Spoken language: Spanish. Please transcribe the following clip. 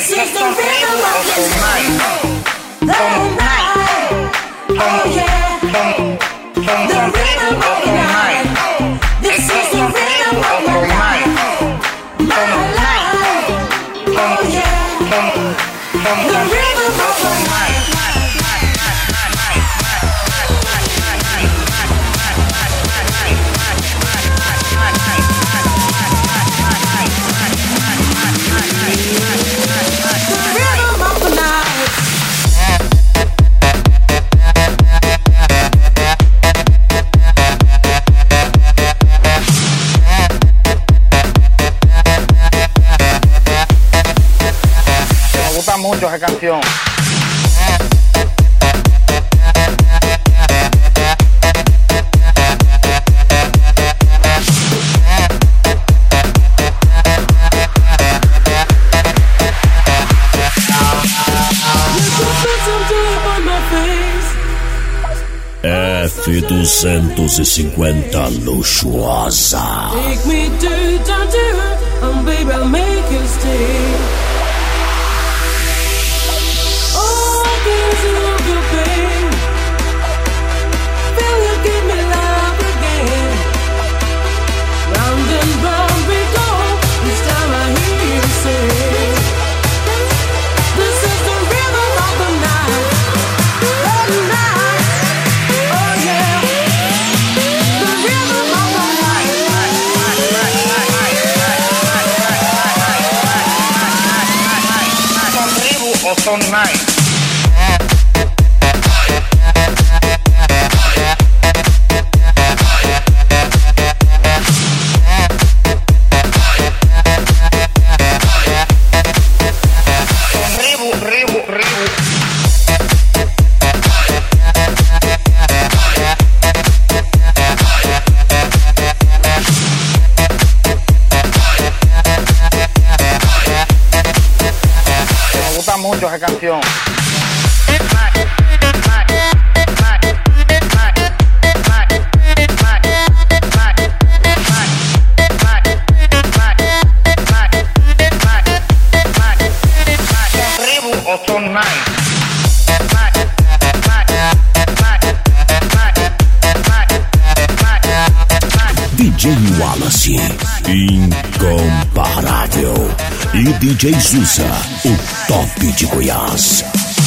This is the rhythm of the night. Oh yeah. The rhythm of the night. This is the rhythm of the night. My life. Oh yeah. The rhythm of the night. Mucho esa canción. F250 luxuosa. Take me to and baby I'll make you stay. Son night. Mucho esa canción. Tribu o son night. DJ Wallace, incomparável. E DJ Zusa, o top de Goiás.